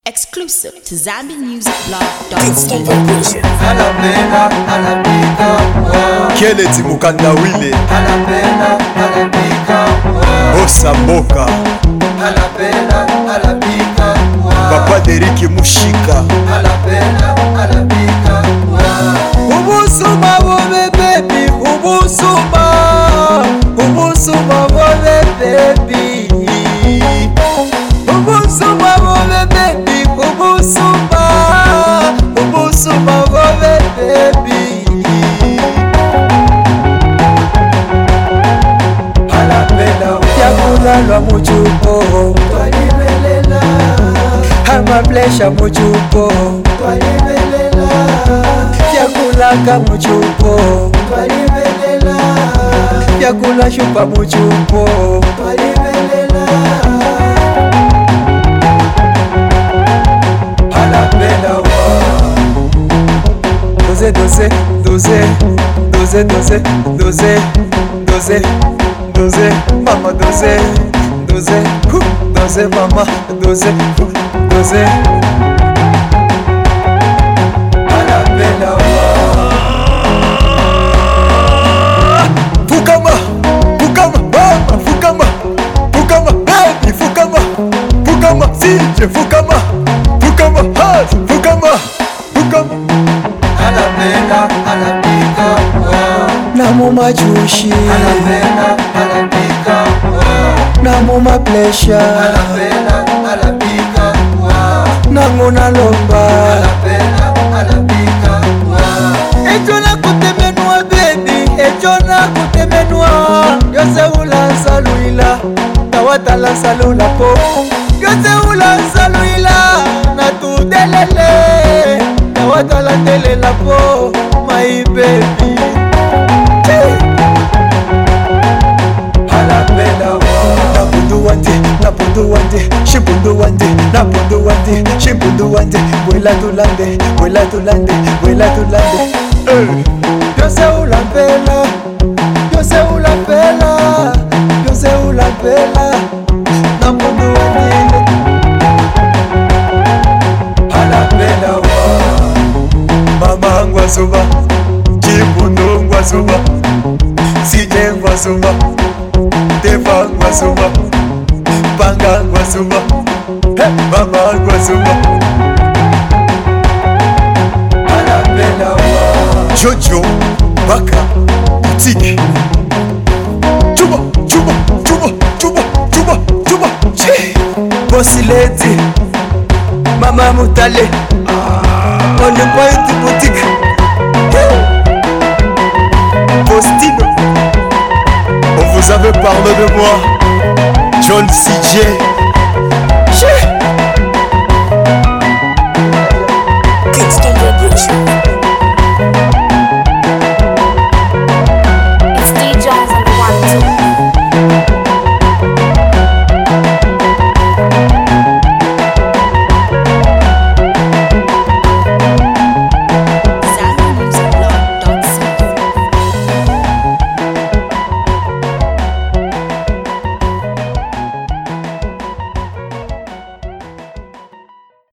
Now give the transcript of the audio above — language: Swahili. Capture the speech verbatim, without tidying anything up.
Exclusive to Zambian Music Blog dot com. Alapena, alapika, wow. Kennedy Mukandawile Alapena, alapika, wow. Bossa Mboka Alapena, alapika, wow. Papa Deriki Mushika Alapena, alapika, wow. Ubusuma bobe baby, ubusuma Ubusuma bobe baby Ubusuma bobe baby, ubusuma Ubusuma bobe baby Alapena, wow. Yakulalwa muchupo Twalibelela, Amablesha muchupo twalibelela, Yakulaka muchupo twalibelela, Yakula shupa muchupo twalibelela. Alapena, wow. Doze, doze, doze, doze, doze, doze, doze, doze, mama doze, doze, hu, doze, mama doze, hu, doze. Alapena, wow. Fukama, Fukama, mama, Fukama, Fukama, baby, Fukama, Fukama, sije, Fukama, Fukama, heart, Fukama, Fukama. Alapena, alapika, wow. Namo majushi, Alapena, alapika, wow. namo mablesha, Alapena, alapika, wow. nango nalomba. Alapena, alapika, wow. Ejona kutemenua baby, ejona kutemenua. Yose ula saluila, tawatala salula po. Yose ula saluila, na tudelele, tawatala telela po, my baby. Alapena, wow. Napundu wande, napundu wande, shibundu wande, napundu wande, shibundu wande. Wela tulande, wela tulande, wela tulande. Hey. Yose ula pela, yose ula pela, yose ula pela. Napundu wande. Alapena, wow. Mama ngwazuba, Chibundo ngwazuba, Sije ngwazuba, Deva ngwazuba, Banga ngwazuba, hey, Mama ngwazuba, Alapena, wow. Jojo, Baka, Tiki, Chuba, Chuba, Chuba, Chuba, Chuba, Chuba, Chi, Bossy lady, Mama Mutale, on the point boutique. Postino, on vous avait parlé de moi, John C J.